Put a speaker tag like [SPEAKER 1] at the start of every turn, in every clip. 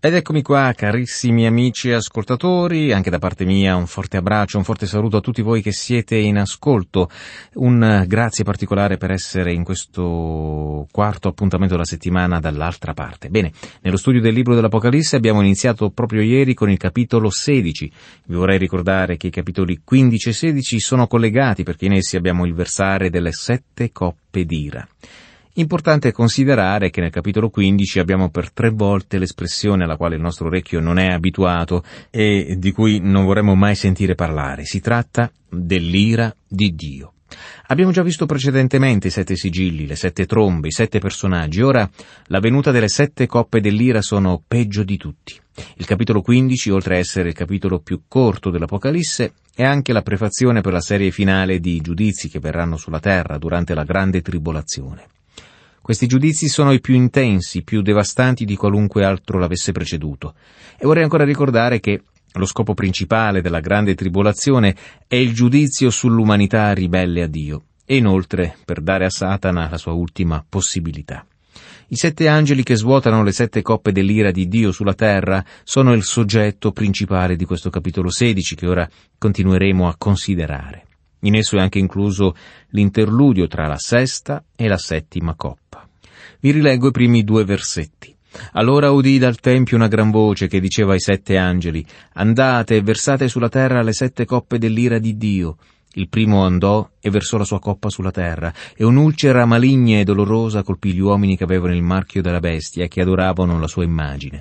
[SPEAKER 1] Ed eccomi qua, carissimi amici ascoltatori, anche da parte mia un forte abbraccio, un forte saluto a tutti voi che siete in ascolto, un grazie particolare per essere in questo quarto appuntamento della settimana dall'altra parte. Bene, nello studio del libro dell'Apocalisse abbiamo iniziato proprio ieri con il capitolo 16, vi vorrei ricordare che i capitoli 15 e 16 sono collegati perché in essi abbiamo il versare delle 7 coppe d'ira. Importante considerare che nel capitolo 15 abbiamo per 3 volte l'espressione alla quale il nostro orecchio non è abituato e di cui non vorremmo mai sentire parlare. Si tratta dell'ira di Dio. Abbiamo già visto precedentemente i 7 sigilli, le 7 trombe, i 7 personaggi. Ora la venuta delle 7 coppe dell'ira sono peggio di tutti. Il capitolo 15, oltre a essere il capitolo più corto dell'Apocalisse, è anche la prefazione per la serie finale di giudizi che verranno sulla terra durante la grande tribolazione. Questi giudizi sono i più intensi, più devastanti di qualunque altro l'avesse preceduto. E vorrei ancora ricordare che lo scopo principale della grande tribolazione è il giudizio sull'umanità ribelle a Dio, e inoltre per dare a Satana la sua ultima possibilità. I 7 angeli che svuotano le 7 coppe dell'ira di Dio sulla terra sono il soggetto principale di questo capitolo 16 che ora continueremo a considerare. In esso è anche incluso l'interludio tra la 6ª e la 7ª coppa. Vi rileggo i primi 2 versetti. Allora udii dal tempio una gran voce che diceva ai 7 angeli: andate e versate sulla terra le 7 coppe dell'ira di Dio. Il primo andò e versò la sua coppa sulla terra, e un'ulcera maligna e dolorosa colpì gli uomini che avevano il marchio della bestia e che adoravano la sua immagine.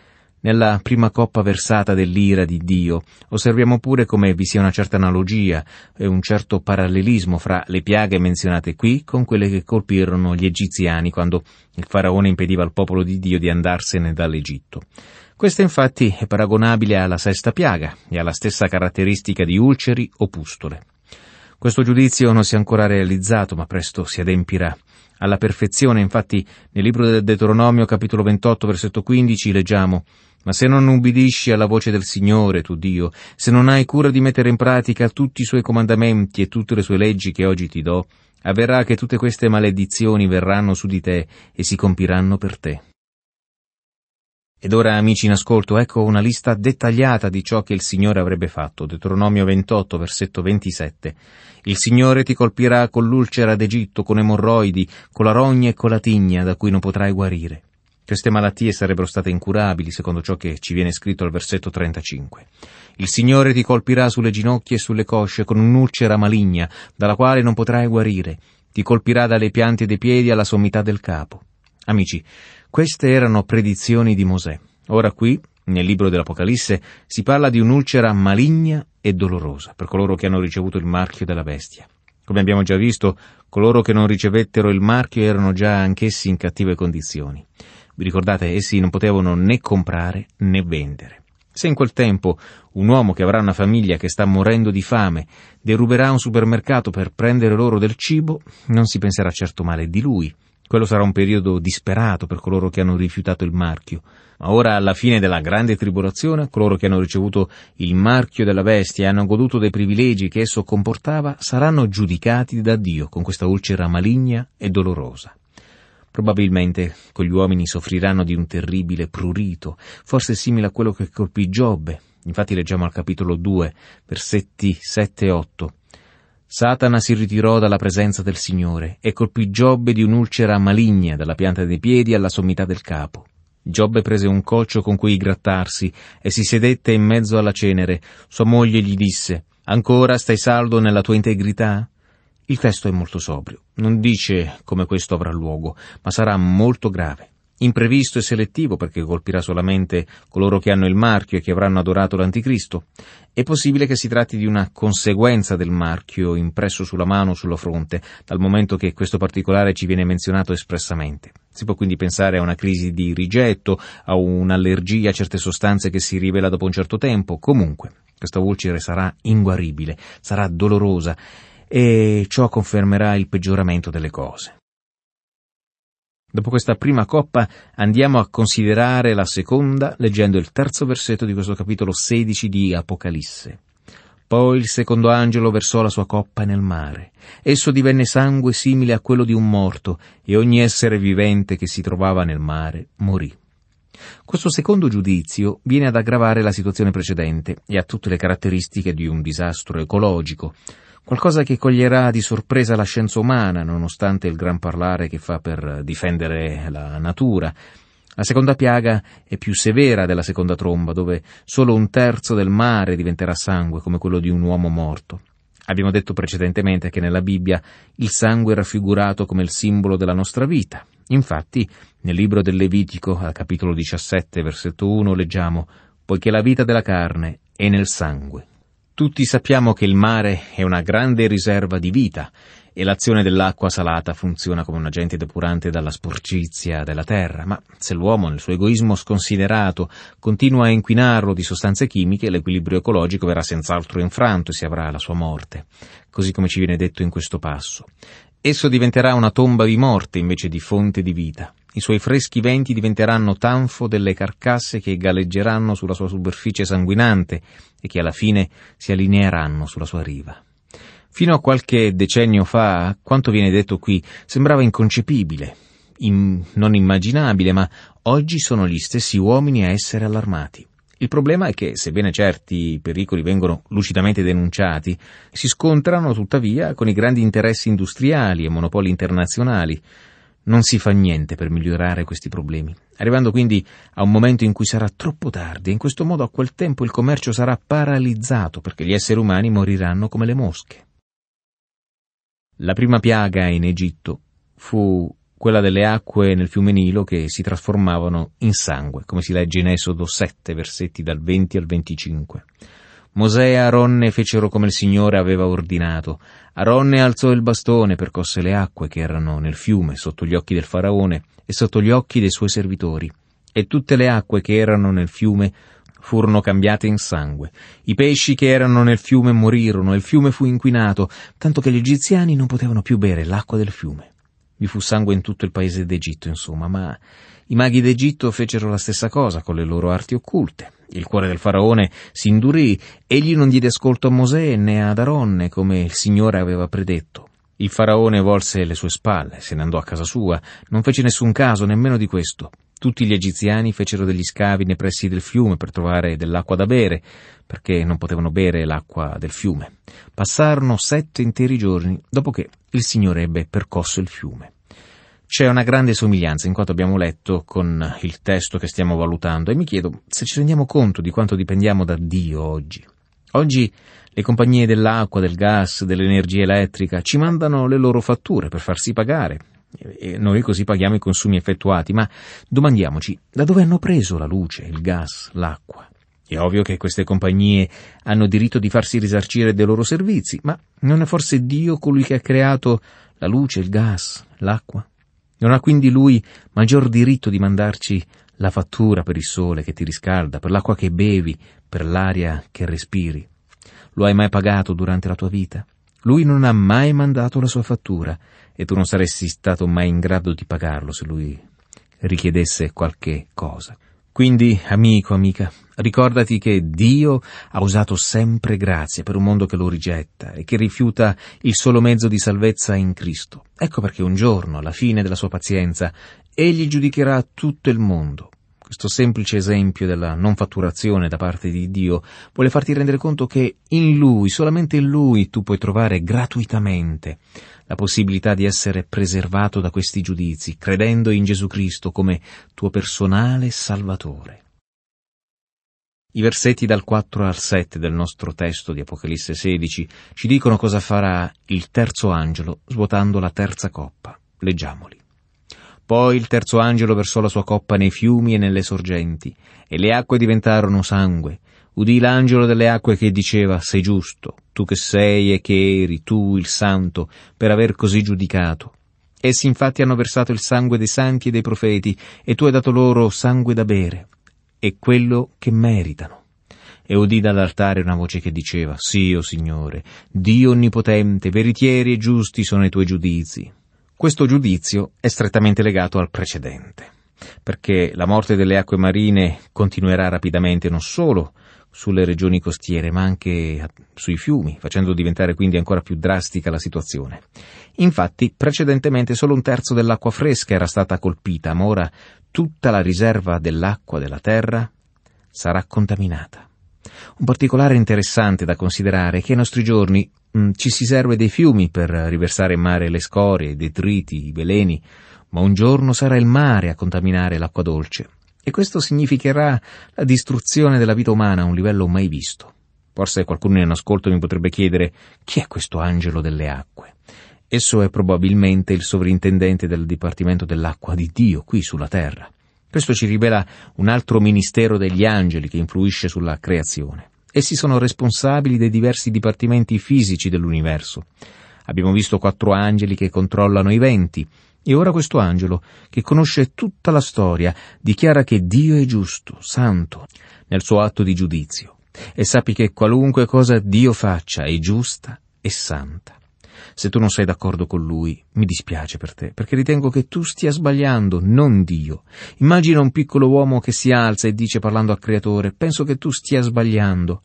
[SPEAKER 1] Nella prima coppa versata dell'ira di Dio osserviamo pure come vi sia una certa analogia e un certo parallelismo fra le piaghe menzionate qui con quelle che colpirono gli egiziani quando il faraone impediva al popolo di Dio di andarsene dall'Egitto. Questa infatti è paragonabile alla 6ª piaga e ha la stessa caratteristica di ulceri o pustole. Questo giudizio non si è ancora realizzato, ma presto si adempirà. Alla perfezione, infatti, nel libro del Deuteronomio, capitolo 28, versetto 15, leggiamo: «Ma se non ubbidisci alla voce del Signore, tuo Dio, se non hai cura di mettere in pratica tutti i suoi comandamenti e tutte le sue leggi che oggi ti do, avverrà che tutte queste maledizioni verranno su di te e si compiranno per te». Ed ora, amici in ascolto, ecco una lista dettagliata di ciò che il Signore avrebbe fatto. Deuteronomio 28, versetto 27. Il Signore ti colpirà con l'ulcera d'Egitto, con emorroidi, con la rogna e con la tigna, da cui non potrai guarire. Queste malattie sarebbero state incurabili, secondo ciò che ci viene scritto al versetto 35. Il Signore ti colpirà sulle ginocchia e sulle cosce con un'ulcera maligna, dalla quale non potrai guarire. Ti colpirà dalle piante dei piedi alla sommità del capo. Amici, queste erano predizioni di Mosè. Ora qui, nel libro dell'Apocalisse, si parla di un'ulcera maligna e dolorosa per coloro che hanno ricevuto il marchio della bestia. Come abbiamo già visto, coloro che non ricevettero il marchio erano già anch'essi in cattive condizioni. Vi ricordate, essi non potevano né comprare né vendere. Se in quel tempo un uomo che avrà una famiglia che sta morendo di fame deruberà un supermercato per prendere loro del cibo, non si penserà certo male di lui. Quello sarà un periodo disperato per coloro che hanno rifiutato il marchio. Ma ora, alla fine della grande tribolazione, coloro che hanno ricevuto il marchio della bestia e hanno goduto dei privilegi che esso comportava, saranno giudicati da Dio con questa ulcera maligna e dolorosa. Probabilmente quegli uomini soffriranno di un terribile prurito, forse simile a quello che colpì Giobbe. Infatti leggiamo al capitolo 2, versetti 7 e 8. Satana si ritirò dalla presenza del Signore e colpì Giobbe di un'ulcera maligna dalla pianta dei piedi alla sommità del capo. Giobbe prese un colcio con cui grattarsi e si sedette in mezzo alla cenere. Sua moglie gli disse: «Ancora stai saldo nella tua integrità?» Il testo è molto sobrio, non dice come questo avrà luogo, ma sarà molto grave. Imprevisto e selettivo perché colpirà solamente coloro che hanno il marchio e che avranno adorato l'Anticristo. È possibile che si tratti di una conseguenza del marchio impresso sulla mano o sulla fronte, dal momento che questo particolare ci viene menzionato espressamente. Si può quindi pensare a una crisi di rigetto, a un'allergia a certe sostanze che si rivela dopo un certo tempo. Comunque, questa ulcera sarà inguaribile, sarà dolorosa e ciò confermerà il peggioramento delle cose. Dopo questa prima coppa andiamo a considerare la seconda, leggendo il 3° versetto di questo capitolo 16 di Apocalisse. Poi il secondo angelo versò la sua coppa nel mare. Esso divenne sangue simile a quello di un morto, e ogni essere vivente che si trovava nel mare morì. Questo secondo giudizio viene ad aggravare la situazione precedente e ha tutte le caratteristiche di un disastro ecologico, qualcosa che coglierà di sorpresa la scienza umana, nonostante il gran parlare che fa per difendere la natura. La seconda piaga è più severa della seconda tromba, dove solo 1/3 del mare diventerà sangue, come quello di un uomo morto. Abbiamo detto precedentemente che nella Bibbia il sangue è raffigurato come il simbolo della nostra vita. Infatti, nel libro del Levitico, al capitolo 17, versetto 1, leggiamo: «Poiché la vita della carne è nel sangue». Tutti sappiamo che il mare è una grande riserva di vita e l'azione dell'acqua salata funziona come un agente depurante dalla sporcizia della terra, ma se l'uomo, nel suo egoismo sconsiderato, continua a inquinarlo di sostanze chimiche, l'equilibrio ecologico verrà senz'altro infranto e si avrà la sua morte, così come ci viene detto in questo passo. Esso diventerà una tomba di morte invece di fonte di vita. I suoi freschi venti diventeranno tanfo delle carcasse che galleggeranno sulla sua superficie sanguinante e che alla fine si allineeranno sulla sua riva. Fino a qualche decennio fa, quanto viene detto qui sembrava inconcepibile, non immaginabile, ma oggi sono gli stessi uomini a essere allarmati. Il problema è che, sebbene certi pericoli vengono lucidamente denunciati, si scontrano tuttavia con i grandi interessi industriali e monopoli internazionali. Non si fa niente per migliorare questi problemi, arrivando quindi a un momento in cui sarà troppo tardi e in questo modo a quel tempo il commercio sarà paralizzato perché gli esseri umani moriranno come le mosche. La prima piaga in Egitto fu quella delle acque nel fiume Nilo che si trasformavano in sangue, come si legge in Esodo 7, versetti dal 20 al 25. Mosè e Aronne fecero come il Signore aveva ordinato. Aronne alzò il bastone, percosse le acque che erano nel fiume sotto gli occhi del faraone e sotto gli occhi dei suoi servitori, e tutte le acque che erano nel fiume furono cambiate in sangue. I pesci che erano nel fiume morirono e il fiume fu inquinato, tanto che gli egiziani non potevano più bere l'acqua del fiume. Vi fu sangue in tutto il paese d'Egitto, insomma, ma i maghi d'Egitto fecero la stessa cosa con le loro arti occulte. Il cuore del faraone si indurì, egli non diede ascolto a Mosè né ad Aronne, come il Signore aveva predetto. Il faraone volse le sue spalle, se ne andò a casa sua, non fece nessun caso nemmeno di questo. Tutti gli egiziani fecero degli scavi nei pressi del fiume per trovare dell'acqua da bere, perché non potevano bere l'acqua del fiume. Passarono 7 interi giorni dopo che il Signore ebbe percosso il fiume. C'è una grande somiglianza in quanto abbiamo letto con il testo che stiamo valutando e mi chiedo se ci rendiamo conto di quanto dipendiamo da Dio oggi. Oggi le compagnie dell'acqua, del gas, dell'energia elettrica ci mandano le loro fatture per farsi pagare e noi così paghiamo i consumi effettuati, ma domandiamoci da dove hanno preso la luce, il gas, l'acqua. È ovvio che queste compagnie hanno diritto di farsi risarcire dei loro servizi, ma non è forse Dio colui che ha creato la luce, il gas, l'acqua? Non ha quindi Lui maggior diritto di mandarci la fattura per il sole che ti riscalda, per l'acqua che bevi, per l'aria che respiri? Lo hai mai pagato durante la tua vita? Lui non ha mai mandato la sua fattura e tu non saresti stato mai in grado di pagarlo se Lui richiedesse qualche cosa. Quindi, amico, amica, ricordati che Dio ha usato sempre grazia per un mondo che lo rigetta e che rifiuta il solo mezzo di salvezza in Cristo. Ecco perché un giorno, alla fine della sua pazienza, Egli giudicherà tutto il mondo. Questo semplice esempio della non fatturazione da parte di Dio vuole farti rendere conto che in Lui, solamente in Lui, tu puoi trovare gratuitamente la possibilità di essere preservato da questi giudizi, credendo in Gesù Cristo come tuo personale Salvatore. I versetti dal 4 al 7 del nostro testo di Apocalisse 16 ci dicono cosa farà il terzo angelo svuotando la terza coppa. Leggiamoli. Poi il terzo angelo versò la sua coppa nei fiumi e nelle sorgenti, e le acque diventarono sangue. Udì l'angelo delle acque che diceva: sei giusto, tu che sei e che eri, tu il santo, per aver così giudicato. Essi infatti hanno versato il sangue dei santi e dei profeti, e tu hai dato loro sangue da bere, e quello che meritano. E udì dall'altare una voce che diceva: sì, o Signore, Dio onnipotente, veritieri e giusti sono i tuoi giudizi. Questo giudizio è strettamente legato al precedente, perché la morte delle acque marine continuerà rapidamente non solo sulle regioni costiere, ma anche sui fiumi, facendo diventare quindi ancora più drastica la situazione. Infatti, precedentemente solo 1/3 dell'acqua fresca era stata colpita, ma ora tutta la riserva dell'acqua della terra sarà contaminata. Un particolare interessante da considerare è che ai nostri giorni ci si serve dei fiumi per riversare in mare le scorie, i detriti, i veleni, ma un giorno sarà il mare a contaminare l'acqua dolce. E questo significherà la distruzione della vita umana a un livello mai visto. Forse qualcuno in ascolto mi potrebbe chiedere: chi è questo angelo delle acque? Esso è probabilmente il sovrintendente del Dipartimento dell'Acqua di Dio qui sulla terra. Questo ci rivela un altro ministero degli angeli che influisce sulla creazione. Essi sono responsabili dei diversi dipartimenti fisici dell'universo. Abbiamo visto 4 angeli che controllano i venti, e ora questo angelo, che conosce tutta la storia, dichiara che Dio è giusto, santo, nel suo atto di giudizio. E sappi che qualunque cosa Dio faccia è giusta e santa. Se tu non sei d'accordo con lui, mi dispiace per te, perché ritengo che tu stia sbagliando, non Dio. Immagina un piccolo uomo che si alza e dice, parlando al Creatore: penso che tu stia sbagliando.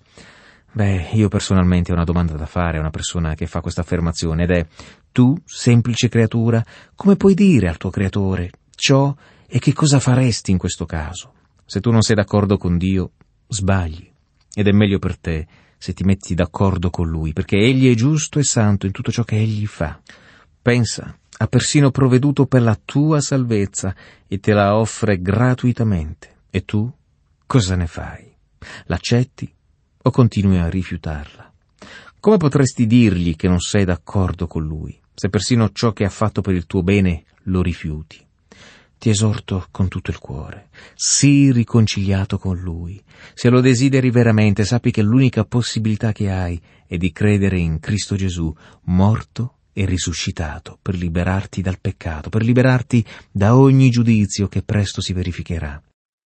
[SPEAKER 1] Io personalmente ho una domanda da fare a una persona che fa questa affermazione, ed è: tu, semplice creatura, come puoi dire al tuo Creatore ciò, e che cosa faresti in questo caso? Se tu non sei d'accordo con Dio, sbagli, ed è meglio per te se ti metti d'accordo con Lui, perché Egli è giusto e santo in tutto ciò che Egli fa. Pensa, ha persino provveduto per la tua salvezza e te la offre gratuitamente. E tu cosa ne fai? L'accetti o continui a rifiutarla? Come potresti dirgli che non sei d'accordo con Lui, se persino ciò che ha fatto per il tuo bene lo rifiuti? Ti esorto con tutto il cuore: sii riconciliato con Lui. Se lo desideri veramente, sappi che l'unica possibilità che hai è di credere in Cristo Gesù, morto e risuscitato, per liberarti dal peccato, per liberarti da ogni giudizio che presto si verificherà.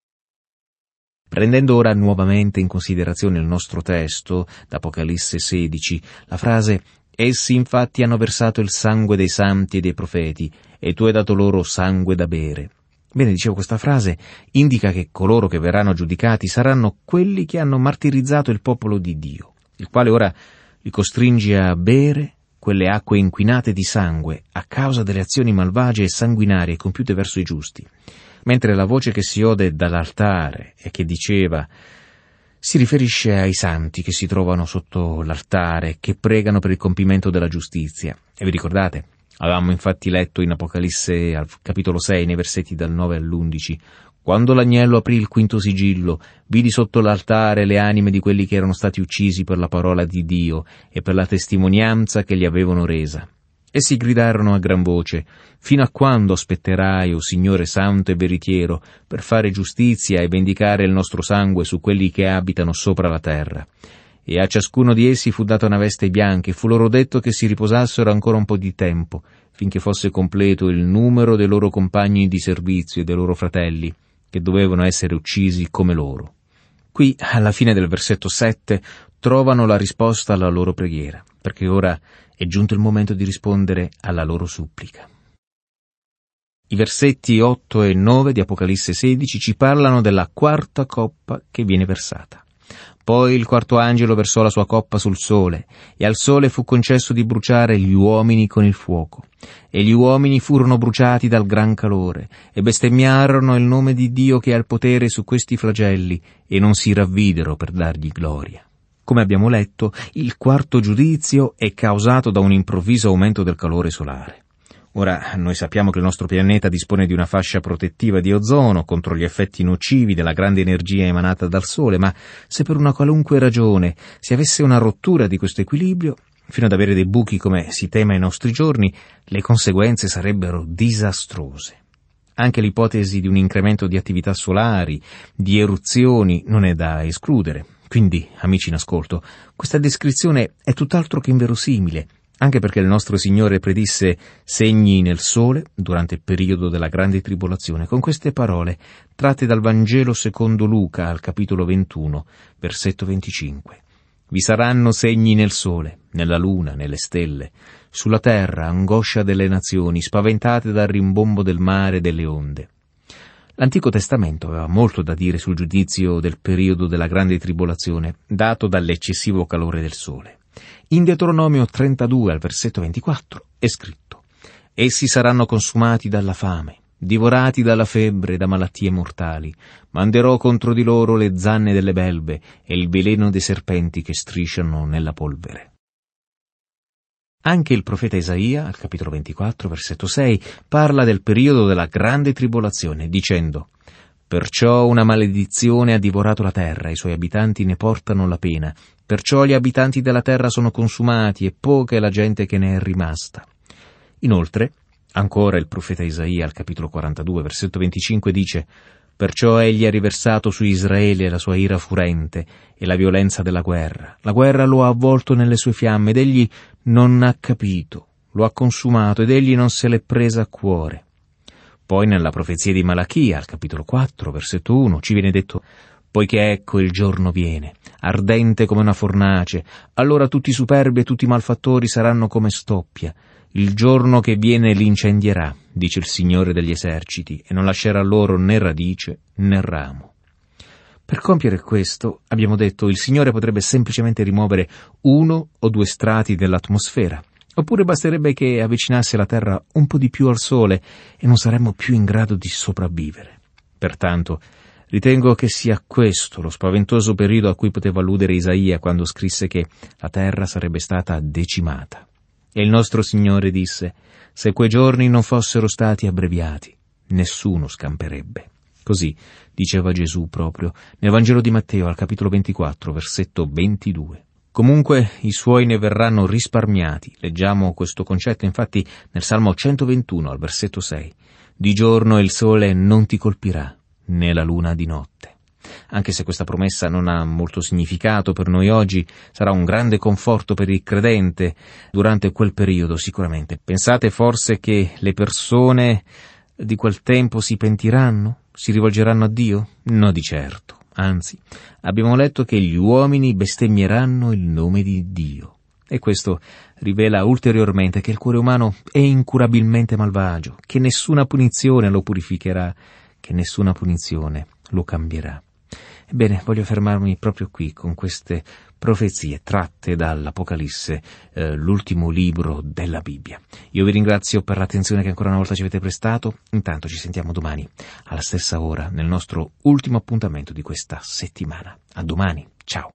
[SPEAKER 1] Prendendo ora nuovamente in considerazione il nostro testo, d'Apocalisse 16, la frase: essi infatti hanno versato il sangue dei santi e dei profeti, e tu hai dato loro sangue da bere. Bene, dicevo, questa frase indica che coloro che verranno giudicati saranno quelli che hanno martirizzato il popolo di Dio, il quale ora li costringe a bere quelle acque inquinate di sangue a causa delle azioni malvagie e sanguinarie compiute verso i giusti. Mentre la voce che si ode dall'altare e che diceva si riferisce ai santi che si trovano sotto l'altare, che pregano per il compimento della giustizia. E vi ricordate? Avevamo infatti letto in Apocalisse al capitolo 6, nei versetti dal 9 all'11, quando l'agnello aprì il quinto sigillo, vidi sotto l'altare le anime di quelli che erano stati uccisi per la parola di Dio e per la testimonianza che gli avevano resa. Essi gridarono a gran voce: fino a quando aspetterai, o Signore santo e veritiero, per fare giustizia e vendicare il nostro sangue su quelli che abitano sopra la terra? E a ciascuno di essi fu data una veste bianca, e fu loro detto che si riposassero ancora un po' di tempo, finché fosse completo il numero dei loro compagni di servizio e dei loro fratelli, che dovevano essere uccisi come loro. Qui, alla fine del versetto 7, trovano la risposta alla loro preghiera, perché ora è giunto il momento di rispondere alla loro supplica. I versetti 8 e 9 di Apocalisse 16 ci parlano della quarta coppa che viene versata. Poi il quarto angelo versò la sua coppa sul sole, e al sole fu concesso di bruciare gli uomini con il fuoco. E gli uomini furono bruciati dal gran calore, e bestemmiarono il nome di Dio che ha il potere su questi flagelli, e non si ravvidero per dargli gloria. Come abbiamo letto, il quarto giudizio è causato da un improvviso aumento del calore solare. Ora, noi sappiamo che il nostro pianeta dispone di una fascia protettiva di ozono contro gli effetti nocivi della grande energia emanata dal Sole, ma se per una qualunque ragione si avesse una rottura di questo equilibrio, fino ad avere dei buchi come si teme ai nostri giorni, le conseguenze sarebbero disastrose. Anche l'ipotesi di un incremento di attività solari, di eruzioni, non è da escludere. Quindi, amici in ascolto, questa descrizione è tutt'altro che inverosimile, anche perché il nostro Signore predisse segni nel sole durante il periodo della grande tribolazione, con queste parole tratte dal Vangelo secondo Luca al capitolo 21, versetto 25. Vi saranno segni nel sole, nella luna, nelle stelle, sulla terra angoscia delle nazioni, spaventate dal rimbombo del mare e delle onde. L'Antico Testamento aveva molto da dire sul giudizio del periodo della grande tribolazione, dato dall'eccessivo calore del sole. In Deuteronomio 32, al versetto 24, è scritto: essi saranno consumati dalla fame, divorati dalla febbre e da malattie mortali. Manderò contro di loro le zanne delle belve e il veleno dei serpenti che strisciano nella polvere. Anche il profeta Isaia, al capitolo 24, versetto 6, parla del periodo della grande tribolazione, dicendo: «Perciò una maledizione ha divorato la terra, i suoi abitanti ne portano la pena. Perciò gli abitanti della terra sono consumati e poca è la gente che ne è rimasta». Inoltre, ancora il profeta Isaia, al capitolo 42, versetto 25, dice: «Perciò egli ha riversato su Israele la sua ira furente e la violenza della guerra. La guerra lo ha avvolto nelle sue fiamme ed egli non ha capito, lo ha consumato ed egli non se l'è presa a cuore». Poi nella profezia di Malachia, al capitolo 4, versetto 1, ci viene detto: «Poiché ecco il giorno viene, ardente come una fornace, allora tutti i superbi e tutti i malfattori saranno come stoppia. Il giorno che viene li incendierà, dice il Signore degli eserciti, e non lascerà loro né radice né ramo». Per compiere questo, abbiamo detto, il Signore potrebbe semplicemente rimuovere 1 o 2 strati dell'atmosfera, oppure basterebbe che avvicinasse la Terra un po' di più al Sole e non saremmo più in grado di sopravvivere. Pertanto, ritengo che sia questo lo spaventoso periodo a cui poteva alludere Isaia quando scrisse che la Terra sarebbe stata decimata. E il nostro Signore disse: «Se quei giorni non fossero stati abbreviati, nessuno scamperebbe». Così diceva Gesù proprio nel Vangelo di Matteo, al capitolo 24, versetto 22. Comunque i suoi ne verranno risparmiati. Leggiamo questo concetto infatti nel Salmo 121, al versetto 6. «Di giorno il sole non ti colpirà, né la luna di notte». Anche se questa promessa non ha molto significato per noi oggi, sarà un grande conforto per il credente durante quel periodo sicuramente. Pensate forse che le persone di quel tempo si pentiranno? Si rivolgeranno a Dio? No, di certo. Anzi, abbiamo letto che gli uomini bestemmieranno il nome di Dio. E questo rivela ulteriormente che il cuore umano è incurabilmente malvagio, che nessuna punizione lo purificherà, che nessuna punizione lo cambierà. Ebbene, voglio fermarmi proprio qui con queste profezie tratte dall'Apocalisse, l'ultimo libro della Bibbia. Io vi ringrazio per l'attenzione che ancora una volta ci avete prestato. Intanto ci sentiamo domani alla stessa ora nel nostro ultimo appuntamento di questa settimana. A domani, ciao!